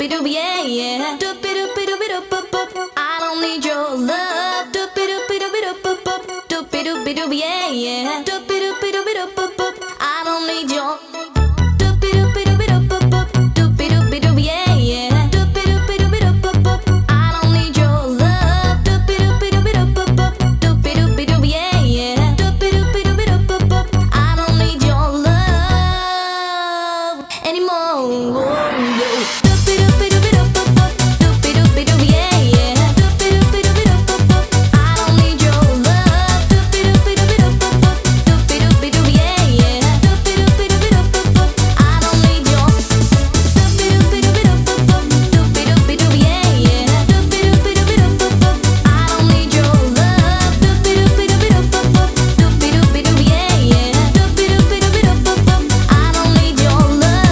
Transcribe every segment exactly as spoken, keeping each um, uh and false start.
doopy doop, yeah, yeah. Doopy doopy doopy doop, boop, boop. I don't need your love. Doopy doopy doopy doop, boop, boop. Doopy doopy doop, yeah, yeah. Doopy doopy doopy doop, boop, boop. I don't need your doopy doopy doopy doop, boop, boop. Doopy doopy doop, yeah, yeah. Doopy doopy doopy doop, boop, boop. I don't need your love. Doopy doopy doopy doop, boop, boop. Doopy doopy doop, yeah, yeah. Doopy doopy doopy doop, boop, boop. I don't need your love anymore. Doopy doopy doopy doop, boop, boop. Doopy doopy doop, yeah, yeah. Doopy doopy doopy doop, boop, boop. I don't need your love. Doopy doopy doopy doop, boop, boop. Doopy doopy doop, yeah, yeah. Doopy doopy doopy doop, boop, boop. I don't need your doopy doopy doopy doop, boop, boop. Doopy doopy doop, yeah, yeah. Doopy doopy doopy doop, boop, boop. I don't need your love. Doopy doopy doopy doop, boop, boop. Doopy doopy doop, yeah, yeah. Doopy doopy doopy doop, boop, boop. I don't need your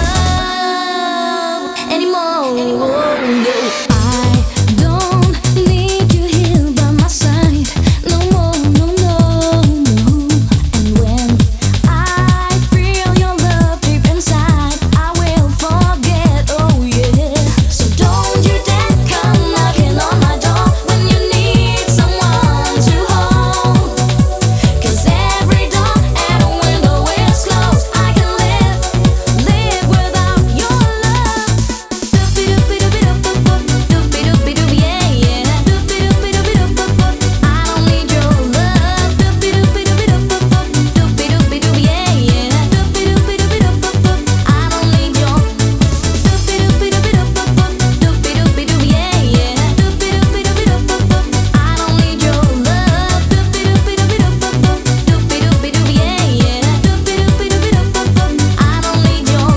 love anymore. I don't need you here by my side no more, no, no, no. And when I feel your love deep inside, I will forget, oh yeah. So don't you dare come knocking on my door when you need someone to hold. 'Cause every door and window is closed. I can live, live without your love. Doopy doopy doopy doop, boop, boop. Doopy doopy doop, yeah, yeah. Doopy doopy doopy doop, boop, boop. I don't need your love. Doopy doopy doopy doop, boop, boop. Doopy doopy doop, yeah, yeah. Doopy doopy doopy doop, boop, boop. I don't need your doopy doopy doopy doop, boop, boop. Doopy doopy doop, yeah, yeah. Doopy doopy doopy doop, boop, boop. I don't need your love. Doopy doopy doopy doop, boop, boop. Doopy doopy doop, yeah, yeah. Doopy doopy doopy doop, boop, boop. I don't need your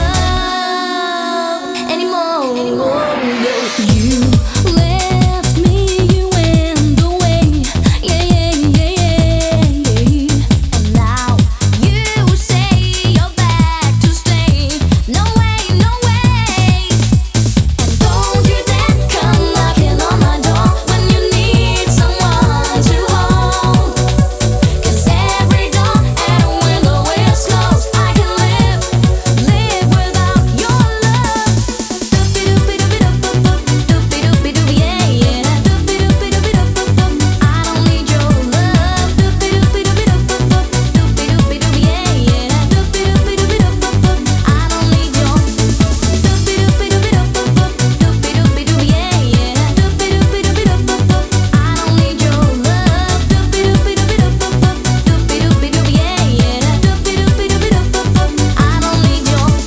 love anymore. You left me, you went away, yeah, yeah, yeah, yeah, yeah. And now you say you're back to stay. No way, no way. And don't you dare come knocking on my door when you need someone to hold. 'Cause every door and window is closed. I can live, live without your love. Doopy doopy doopy doop, boop, boop. Doopy doopy doop, yeah, yeah. Doopy doopy doopy doop, boop, boop. I don't need your love. Doopy doopy doopy doop, boop, boop. Doopy doopy doop, yeah, yeah. Doopy doopy doopy doop, boop, boop. I don't need your doopy doopy doopy doop, boop, boop. Doopy doopy doop, yeah, yeah. Doopy doopy doopy doop, boop, boop. I don't need your love. Doopy doopy doopy doop, boop, boop. Doopy doopy doop, yeah, yeah. Doopy doopy doopy doop, boop, boop. I don't need your love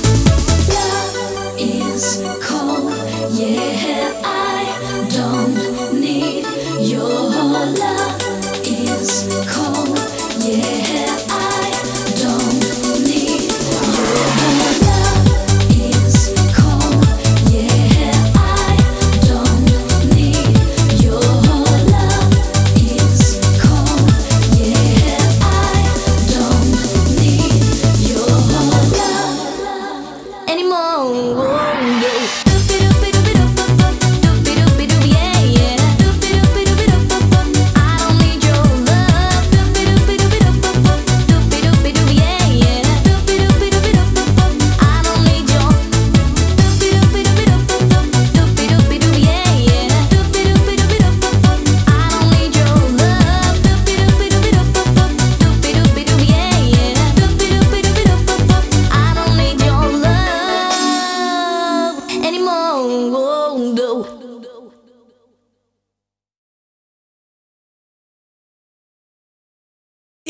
is cold, yeah. I don't need your love is cold, yeah. I don't need your love is cold, yeah. I don't need your love is cold, yeah. I don't need your love anymore. Doopy doopy doopy doop, boop, boop. Doopy doopy doop, yeah, yeah. Doopy doopy doopy doop, boop, boop. I don't need your love. Doopy doopy doopy doop, boop, boop. Doopy doopy doop, yeah, yeah. Doopy doopy doopy doop, boop, boop. I don't need your doopy doopy doopy doop, boop, boop. Doopy doopy doop, yeah, yeah. Doopy doopy doopy doop, boop, boop. I don't need your love. Doopy doopy doopy doop, boop, boop. Doopy doopy doop, yeah, yeah. Doopy doopy doopy doop, boop, boop. I don't need your love anymore.